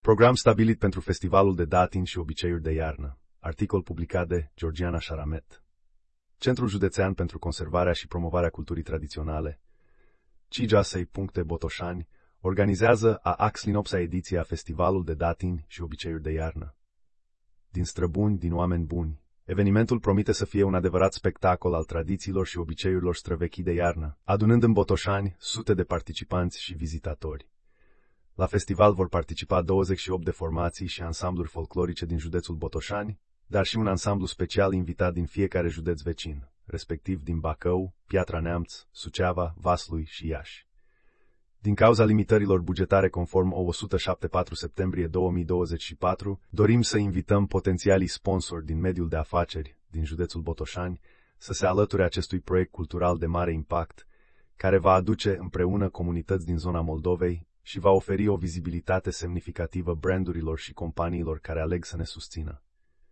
Program stabilit pentru Festivalul de Datin și obiceiuri de iarnă. Articol publicat de Georgiana Șaramet. Centrul Județean pentru Conservarea și Promovarea Culturii Tradiționale, CIJASEI. Botoșani, organizează a Axlinopsa ediție a Festivalul de Datin și obiceiuri de iarnă. Din străbuni, din oameni buni, evenimentul promite să fie un adevărat spectacol al tradițiilor și obiceiurilor străvechii de iarnă, adunând în Botoșani sute de participanți și vizitatori. La festival vor participa 28 de formații și ansambluri folclorice din județul Botoșani, dar și un ansamblu special invitat din fiecare județ vecin, respectiv din Bacău, Piatra Neamț, Suceava, Vaslui și Iași. Din cauza limitărilor bugetare conform O 174 septembrie 2024, dorim să invităm potențialii sponsori din mediul de afaceri din județul Botoșani să se alăture acestui proiect cultural de mare impact, care va aduce împreună comunități din zona Moldovei și va oferi o vizibilitate semnificativă brandurilor și companiilor care aleg să ne susțină.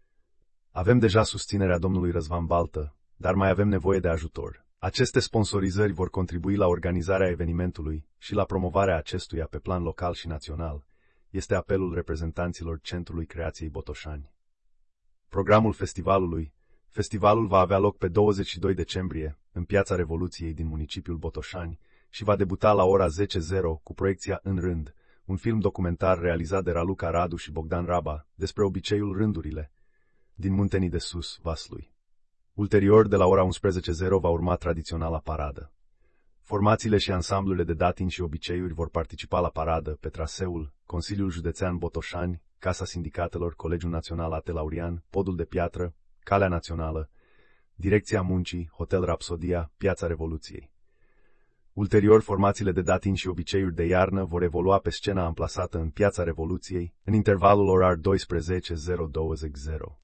Avem deja susținerea domnului Răzvan Baltă, dar mai avem nevoie de ajutor. Aceste sponsorizări vor contribui la organizarea evenimentului și la promovarea acestuia pe plan local și național, este apelul reprezentanților Centrului Creației Botoșani. Programul festivalului. Festivalul va avea loc pe 22 decembrie, în Piața Revoluției din municipiul Botoșani, și va debuta la ora 10:00 cu proiecția În Rând, un film documentar realizat de Raluca Radu și Bogdan Raba despre obiceiul rândurile din Muntenii de Sus, Vaslui. Ulterior, de la ora 11:00 va urma tradiționala paradă. Formațiile și ansamblurile de datin și obiceiuri vor participa la paradă pe traseul Consiliul Județean Botoșani, Casa Sindicatelor, Colegiul Național Ate Laurian, Podul de Piatră, Calea Națională, Direcția Muncii, Hotel Rapsodia, Piața Revoluției. Ulterior, formațiile de datin și obiceiuri de iarnă vor evolua pe scena amplasată în Piața Revoluției, în intervalul orar 12:00-20:00.